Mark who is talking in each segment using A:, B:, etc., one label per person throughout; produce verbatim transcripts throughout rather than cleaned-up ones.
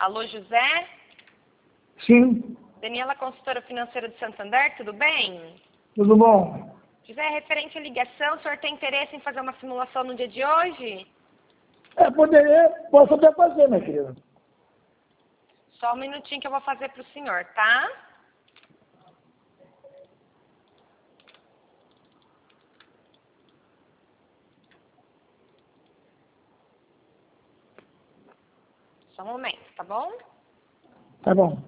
A: Alô, José?
B: Sim,
A: Daniela, consultora financeira de Santander, tudo bem?
B: tudo bom?
A: José, referente à ligação, o senhor tem interesse em fazer uma simulação no dia de hoje?
B: É, poderia, posso até fazer, minha querida.
A: Só um minutinho que eu vou fazer para o senhor, tá? Só um momento, tá bom?
B: Tá bom.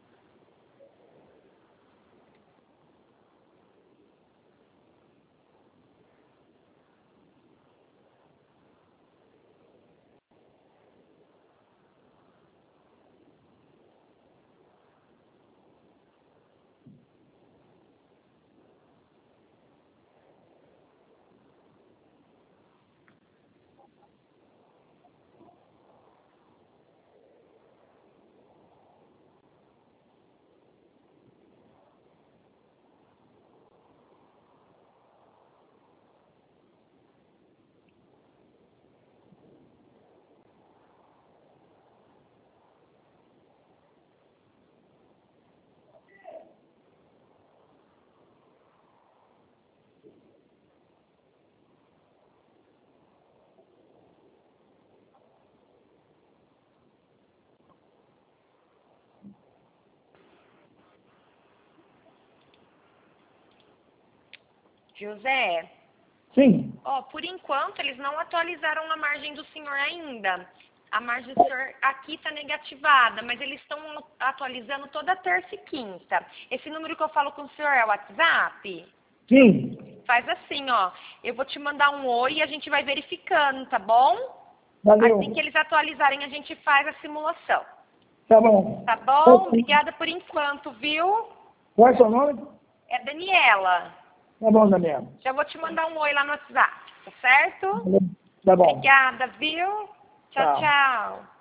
A: José,
B: Sim.
A: ó, por enquanto eles não atualizaram a margem do senhor ainda. A margem do senhor aqui está negativada, mas eles estão atualizando toda terça e quinta. Esse número que eu falo com o senhor é o WhatsApp?
B: Sim.
A: Faz assim, ó. Eu vou te mandar um oi e a gente vai verificando, tá bom?
B: Valeu.
A: Assim que eles atualizarem, a gente faz a simulação.
B: Tá bom.
A: Tá bom? Obrigada por enquanto, viu?
B: Qual é o seu nome?
A: É Daniela.
B: Tá bom, Daniela.
A: Já vou te mandar um oi lá no WhatsApp, tá certo?
B: Tá bom.
A: Obrigada, viu? Tchau,
B: Tchau.
A: tchau.